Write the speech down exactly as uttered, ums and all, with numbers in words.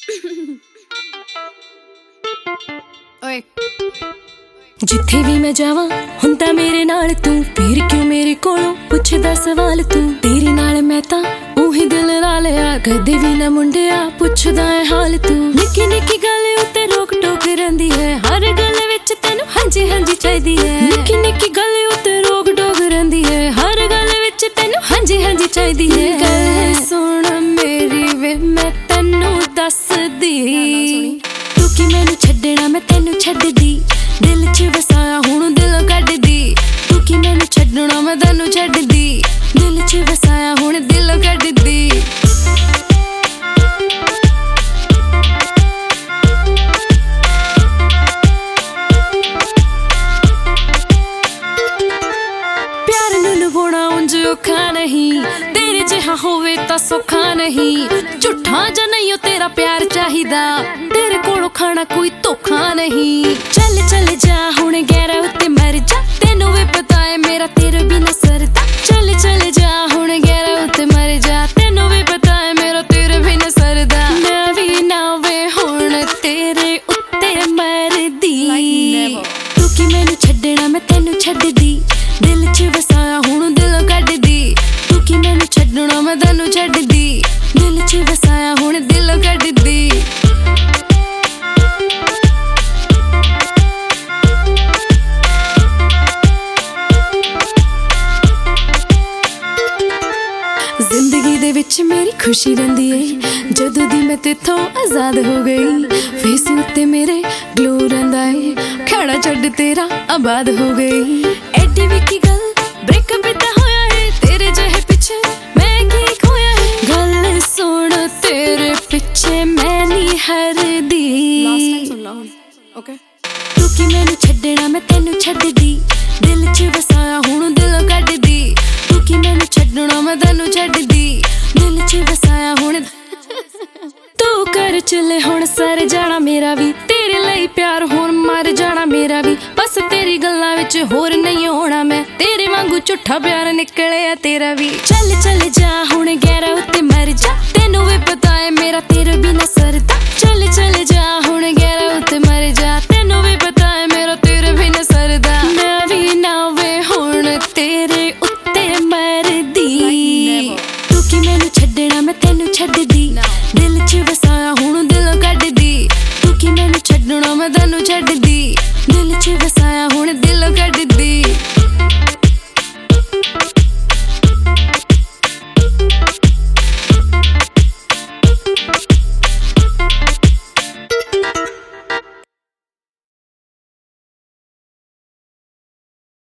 ਓਏ ਜਿੱਥੇ ਵੀ ਮੈਂ ਜਾਵਾਂ ਹੁੰਦਾ ਮੇਰੇ ਨਾਲ ਤੂੰ, ਫਿਰ ਕਿਉਂ ਮੇਰੇ ਕੋਲੋਂ ਪੁੱਛਦਾ ਸਵਾਲ ਤੂੰ। ਤੇਰੇ ਨਾਲ ਮੈਂ ਤਾਂ ਉਹੀ ਦਿਲ ਲਾ ਲਿਆ, ਕਦੇ ਵੀ ਨਾ ਮੁੰਡਿਆ ਪੁੱਛਦਾ ਹੈ ਹਾਲ ਤੂੰ। ਨਿੱਕੀ ਨਿੱਕੀ ਗੱਲ ਉੱਤੇ ਰੋਕ ਟੋਕ ਰਹਿੰਦੀ ਹੈ, ਹਰ ਗੱਲ ਵਿੱਚ ਤੈਨੂੰ ਹਾਂਜੀ ਹਾਂਜੀ ਚਾਹੀਦੀ ਹੈ। ਨਿੱਕੀ ਨਿੱਕੀ ਗੱਲ ਉੱਤੇ ਰੋਕ ਟੋਕ ਰਹਿੰਦੀ ਹੈ, ਹਰ ਗੱਲ ਵਿੱਚ ਤੈਨੂੰ ਹਾਂਜੀ ਹਾਂਜੀ ਚਾਹੀਦੀ ਹੈ। ਗੱਲ ਸੁਣ ਮੇਰੀ ਵੇ ਮੈਂ ਤੈਨੂੰ ਦੱਸਦੀ, ਤੂੰ ਕਿ ਮੈਨੂੰ ਛੱਡਣਾ ਮੈਂ ਤੈਨੂੰ ਛੱਡਦੀ, ਦਿਲ ਚ ਵਸਾਇਆ ਹੁਣ ਦਿਲੋਂ ਕੱਢਦੀ। ਤੂੰ ਕਿ ਮੈਨੂੰ ਛੱਡਣਾ ਮੈਂ ਤੈਨੂੰ ਛੱਡਦੀ, ਦਿਲ ਚ ਵਸਾਇਆ ਹੁਣ ਦਿਲੋਂ ਕੱਢਦੀ। ਪਿਆਰ ਨੂੰ ਲਵਾਉਣਾ ਉਂਝ ਔਖਾ ਨਹੀਂ, ਤੇਰੇ ਜਿਹਾ ਹੋਵੇ ਤਾਂ ਸੌਖਾ ਨਹੀਂ। ਝੂਠਾ ਜਾਂ ਨਹੀਂ ਉਹ ਤੇਰਾ ਪਿਆਰ ਚਾਹੀਦਾ, ਤੇਰੇ ਕੋਲੋਂ ਖਾਣਾ ਕੋਈ ਧੋਖਾ ਨਹੀਂ। ਚੱਲ ਚੱਲ ਜਾ ਹੁਣ ਗਹਿਰਾ ਉੱਤੇ ਮਰ ਜਾ, ਤੈਨੂੰ ਵੀ ਪਤਾ ਹੈ ਮੇਰਾ ਤੇਰੇ ਬਿਨਾਂ ਸਰਦਾ। ਚੱਲ ਚੱਲ ਜਾ ਹੁਣ ਗਹਿਰਾ ਉੱਤੇ ਮਰ ਜਾ, ਤੈਨੂੰ ਵੀ ਪਤਾ ਹੈ ਮੇਰਾ ਤੇਰੇ ਬਿਨਾਂ ਸਰਦਾ। ਮੈਂ ਵੀ ਨਾ ਵੇ ਹੁਣ ਤੇਰੇ ਉੱਤੇ ਮਰਦੀ, ਤੂੰ ਕਿ ਮੈਨੂੰ ਛੱਡਣਾ ਮੈਂ ਤੈਨੂੰ ਛੱਡਦੀ, ਦਿਲ ਚ ਵਸਾਇਆ ਹੁਣ ਦਿਲੋਂ ਕੱਢਦੀ। ਤੂੰ ਕਿ ਮੈਨੂੰ ਛੱਡਣਾ ਮੈਂ ਤੈਨੂੰ ਛੱਡਦੀ, ਦਿਲ ਚ ਵਸਾਇਆ ਹੁਣ ਦਿਲੋਂ ਕੱਢਦੀ। ਜ਼ਿੰਦਗੀ ਦੇ ਵਿੱਚ ਮੇਰੀ ਖੁਸ਼ੀ ਰਹਿੰਦੀ ਏ, ਜਦੋਂ ਦੀ ਮੈਂ ਤੇਥੋਂ ਆਜ਼ਾਦ ਹੋ ਗਈ। ਫੇਸ ਉੱਤੇ ਮੇਰੇ ਗਲੋ ਰਹਿੰਦਾ ਏ, ਖੜਾ ਛੱਡ ਤੇਰਾ ਆਬਾਦ ਹੋ ਗਈ। ਐਡੀ ਵੀ ਕੀ ਗੱਲ ਬ੍ਰੇਕਅਪ ਤਾਂ ਹੋਇਆ ਏ, ਤੇਰੇ ਜਿਹੇ ਪਿੱਛੇ ਮੈਂ ਕੀ ਖੋਇਆ ਏ। ਗੱਲ ਸੁਣ ਤੇਰੇ ਪਿੱਛੇ ਮੈਂ ਨਹੀਂ ਹਰਦੀ, ਓਕੇ। ਤੂੰ ਕਿ ਮੈਨੂੰ ਛੱਡਣਾ ਮੈਂ ਤੈਨੂੰ ਛੱਡਦੀ, ਦਿਲ ਚ ਵਸਾਇਆ ਹੁਣ ਦਿਲੋਂ ਕੱਢਦੀ। ਤੂੰ ਕਿ ਮੈਨੂੰ ਛੱਡਣਾ ਮੈਂ ਤੈਨੂੰ ਛੱਡਦੀ, ਦਿਲ ਚ ਵਸਾਇਆ ਹੁਣ। ਤੂੰ ਕਰ ਚੱਲੇ ਹੁਣ ਸਰ ਜਾਣਾ ਮੇਰਾ ਵੀ, ਤੇਰੇ ਲਈ ਪਿਆਰ ਹੁਣ ਮਰ ਜਾਣਾ ਮੇਰਾ ਵੀ। ਬਸ ਤੇਰੀ ਗੱਲਾਂ ਵਿੱਚ ਹੋਰ ਨਹੀਂ ਹੋਣਾ ਮੈਂ, ਤੇਰੇ ਵਾਂਗੂ ਝੂਠਾ ਪਿਆਰ ਨਿਕਲਿਆ ਤੇਰਾ ਵੀ। ਚੱਲ ਚੱਲ ਜਾ ਹੁਣ ਗਹਿਰਾ ਉੱਤੇ